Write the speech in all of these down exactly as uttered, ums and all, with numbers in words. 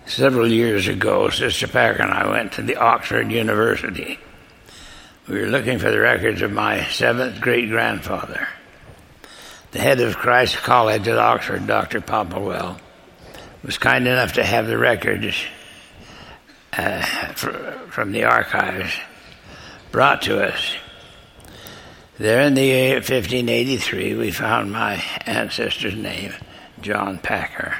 Several years ago, Sister Packer and I went to the Oxford University. We were looking for the records of my seventh great-grandfather. The head of Christ College at Oxford, Doctor Popplewell, was kind enough to have the records uh, from the archives brought to us. There in the year fifteen eighty-three, we found my ancestor's name, John Packer.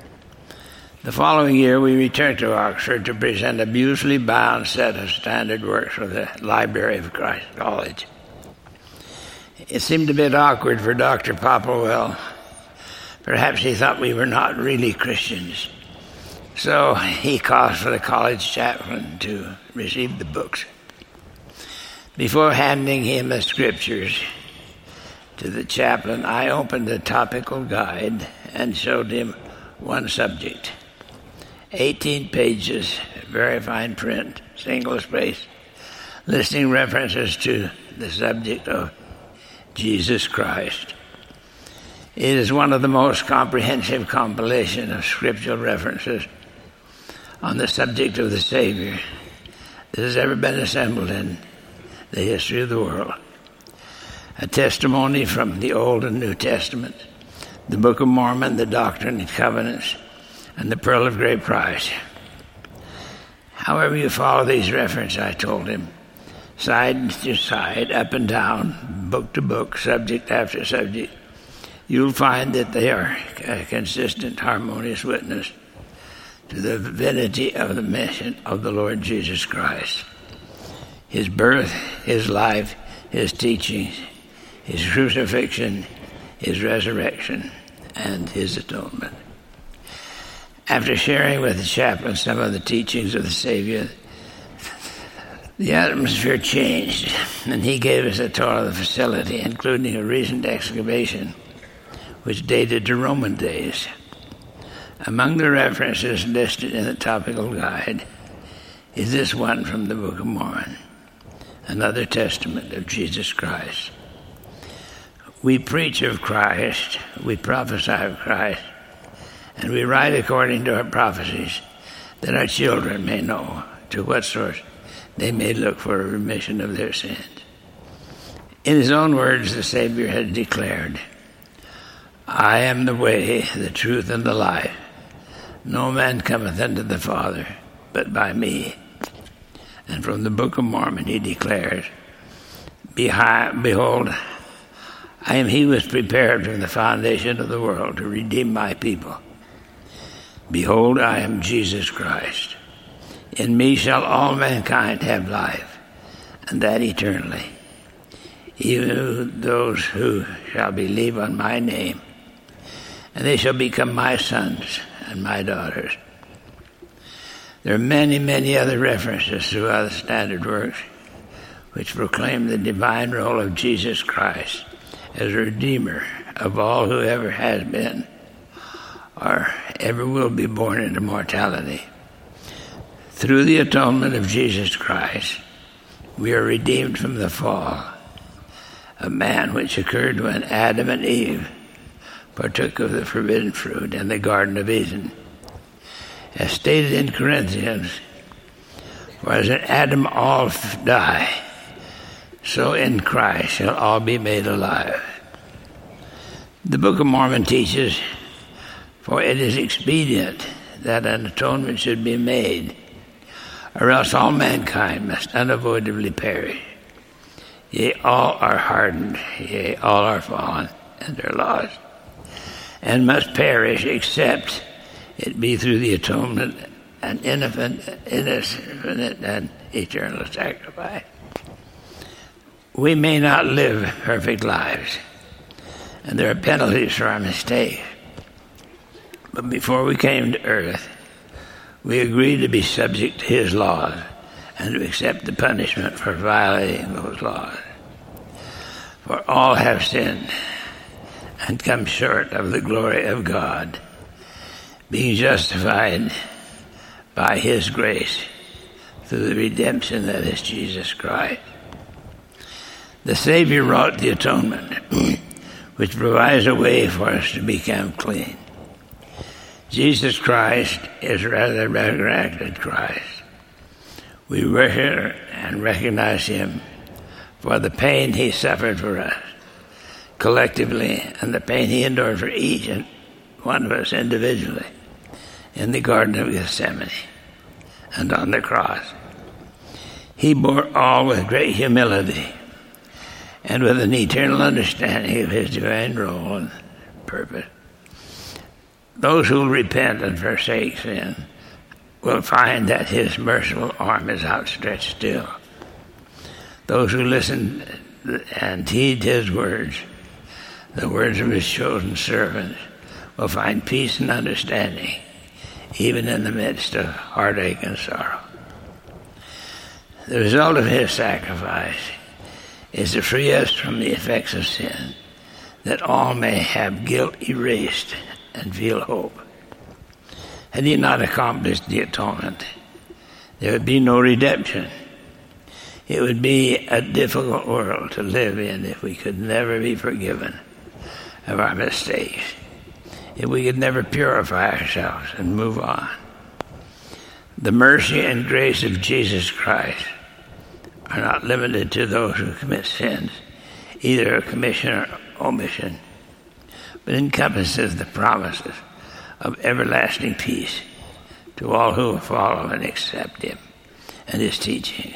The following year, we returned to Oxford to present a beautifully bound set of standard works for the Library of Christ College. It seemed a bit awkward for Doctor Popplewell. Perhaps he thought we were not really Christians. So he called for the college chaplain to receive the books. Before handing him the scriptures to the chaplain, I opened the topical guide and showed him one subject. eighteen pages, very fine print, single space, listing references to the subject of Jesus Christ. It is one of the most comprehensive compilation of scriptural references on the subject of the Savior that has ever been assembled in the history of the world. A testimony from the Old and New Testament, the Book of Mormon, the Doctrine and Covenants, and the Pearl of Great Price. However you follow these references, I told him, side to side, up and down, book to book, subject after subject, you'll find that they are a consistent, harmonious witness to the divinity of the mission of the Lord Jesus Christ. His birth, his life, his teachings, his crucifixion, his resurrection, and his atonement. After sharing with the chaplain some of the teachings of the Savior, the atmosphere changed, and he gave us a tour of the facility, including a recent excavation which dated to Roman days. Among the references listed in the topical guide is this one from the Book of Mormon, another testament of Jesus Christ. We preach of Christ, we prophesy of Christ, and we write according to our prophecies, that our children may know to what source they may look for a remission of their sins. In his own words, the Savior had declared, I am the way, the truth, and the life. No man cometh unto the Father but by me. And from the Book of Mormon he declares, Behold, I am he who was prepared from the foundation of the world to redeem my people. Behold, I am Jesus Christ. In me shall all mankind have life, and that eternally, even those who shall believe on my name, and they shall become my sons and my daughters. There are many, many other references throughout the standard works which proclaim the divine role of Jesus Christ as a Redeemer of all who ever has been or ever will be born into mortality. Through the atonement of Jesus Christ, we are redeemed from the fall of man which occurred when Adam and Eve partook of the forbidden fruit in the Garden of Eden. As stated in Corinthians, for as in Adam all die, so in Christ shall all be made alive. The Book of Mormon teaches, for it is expedient that an atonement should be made, or else all mankind must unavoidably perish. Yea, all are hardened, yea, all are fallen, and are lost, and must perish except it be through the atonement and infinite, infinite and eternal sacrifice. We may not live perfect lives, and there are penalties for our mistakes. But before we came to earth, we agreed to be subject to his laws and to accept the punishment for violating those laws. For all have sinned and come short of the glory of God, being justified by his grace through the redemption that is Jesus Christ. The Savior wrought the atonement, which provides a way for us to become clean. Jesus Christ is rather the resurrected Christ. We worship and recognize him for the pain he suffered for us collectively and the pain he endured for each and one of us individually in the Garden of Gethsemane and on the cross. He bore all with great humility and with an eternal understanding of his divine role and purpose. Those who repent and forsake sin will find that his merciful arm is outstretched still. Those who listen and heed his words, the words of his chosen servants, will find peace and understanding, even in the midst of heartache and sorrow. The result of his sacrifice is to free us from the effects of sin, that all may have guilt erased and feel hope. Had he not accomplished the atonement, there would be no redemption. It would be a difficult world to live in if we could never be forgiven of our mistakes, if we could never purify ourselves and move on. The mercy and grace of Jesus Christ are not limited to those who commit sins, either of commission or omission, but encompasses the promises of everlasting peace to all who will follow and accept him and his teachings.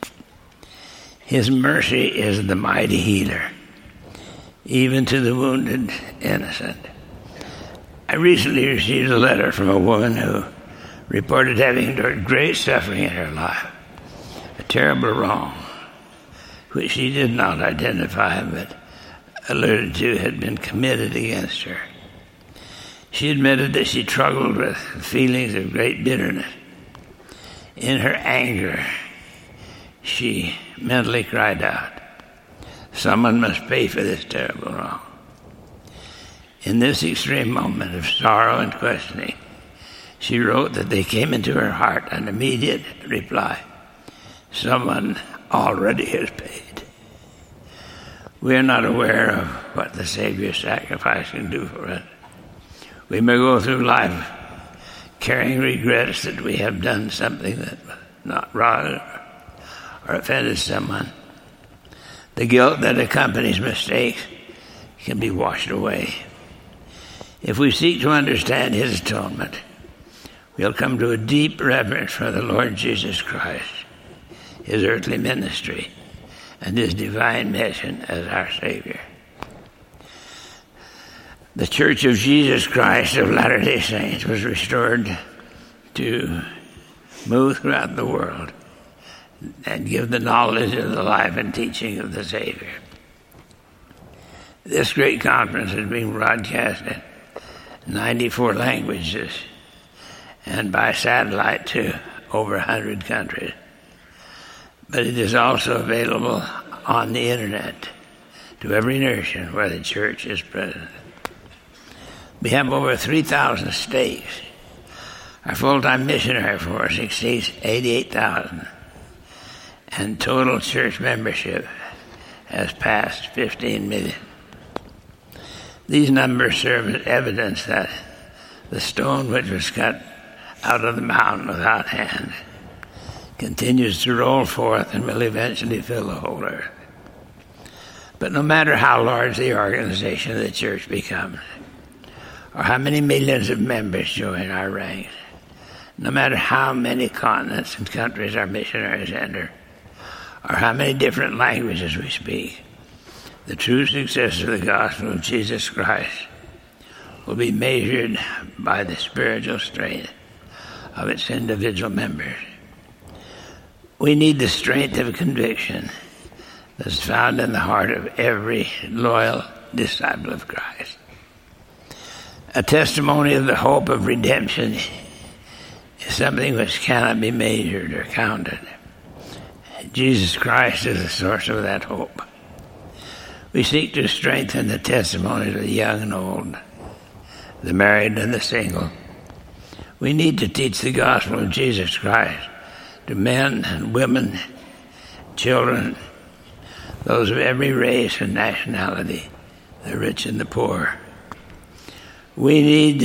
His mercy is the mighty healer, even to the wounded innocent. I recently received a letter from a woman who reported having endured great suffering in her life, a terrible wrong, which she did not identify but alluded to had been committed against her. She admitted that she struggled with feelings of great bitterness. In her anger, she mentally cried out, "Someone must pay for this terrible wrong." In this extreme moment of sorrow and questioning, she wrote that they came into her heart an immediate reply, "Someone already has paid." We are not aware of what the Savior's sacrifice can do for us. We may go through life carrying regrets that we have done something that was not right or offended someone. The guilt that accompanies mistakes can be washed away. If we seek to understand his atonement, we'll come to a deep reverence for the Lord Jesus Christ, his earthly ministry, and his divine mission as our Savior. The Church of Jesus Christ of Latter-day Saints was restored to move throughout the world and give the knowledge of the life and teaching of the Savior. This great conference is being broadcast in ninety-four languages and by satellite to over one hundred countries. But it is also available on the internet to every nation where the church is present. We have over three thousand states. Our full-time missionary force exceeds eighty-eight thousand, and total church membership has passed fifteen million. These numbers serve as evidence that the stone which was cut out of the mountain without hands continues to roll forth and will eventually fill the whole earth. But no matter how large the organization of the church becomes, or how many millions of members join our ranks, no matter how many continents and countries our missionaries enter, or how many different languages we speak, the true success of the gospel of Jesus Christ will be measured by the spiritual strength of its individual members. We need the strength of conviction that's found in the heart of every loyal disciple of Christ. A testimony of the hope of redemption is something which cannot be measured or counted. Jesus Christ is the source of that hope. We seek to strengthen the testimonies of the young and old, the married and the single. We need to teach the gospel of Jesus Christ to men and women, children, those of every race and nationality, the rich and the poor. We need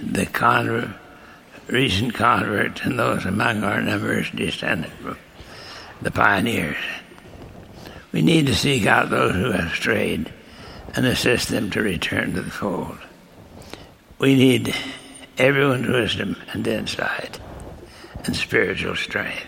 the convert, recent converts and those among our numbers descended from the pioneers. We need to seek out those who have strayed and assist them to return to the fold. We need everyone's wisdom and insight and spiritual strength.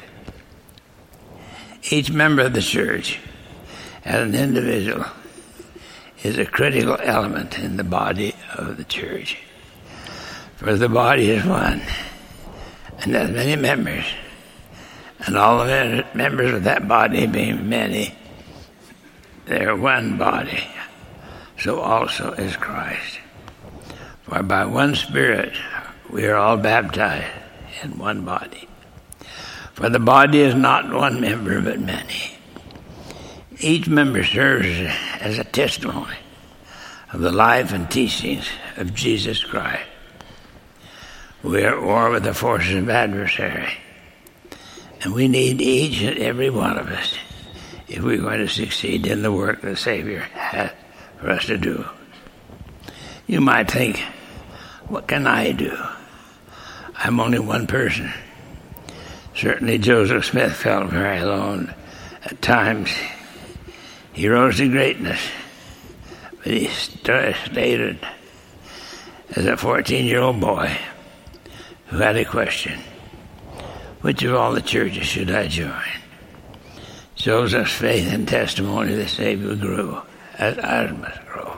Each member of the church, as an individual, is a critical element in the body of the church. For the body is one, and has many members, and all the members of that body being many, they are one body. So also is Christ. For by one Spirit we are all baptized in one body. For the body is not one member, but many. Each member serves as a testimony of the life and teachings of Jesus Christ. We are at war with the forces of adversary, and we need each and every one of us if we're going to succeed in the work the Savior has for us to do. You might think, what can I do? I'm only one person. Certainly Joseph Smith felt very alone at times. He rose to greatness, but he stated as a fourteen-year-old boy who had a question, which of all the churches should I join? Joseph's faith and testimony of the Savior grew as ours must grow.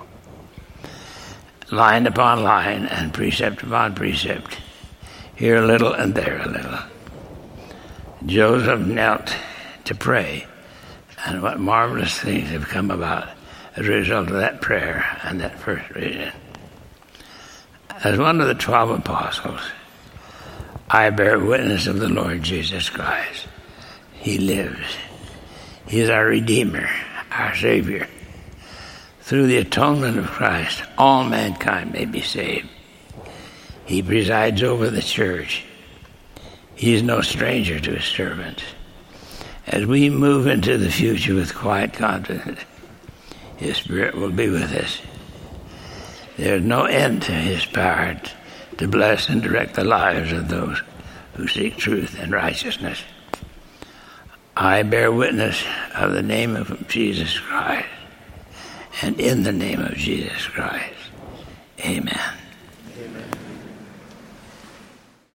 Line upon line and precept upon precept, here a little and there a little. Joseph knelt to pray, and what marvelous things have come about as a result of that prayer and that first vision. As one of the twelve apostles, I bear witness of the Lord Jesus Christ. He lives. He is our Redeemer, our Savior. Through the atonement of Christ, all mankind may be saved. He presides over the church. He is no stranger to his servants. As we move into the future with quiet confidence, his Spirit will be with us. There is no end to his power to bless and direct the lives of those who seek truth and righteousness. I bear witness of the name of Jesus Christ, and in the name of Jesus Christ, amen.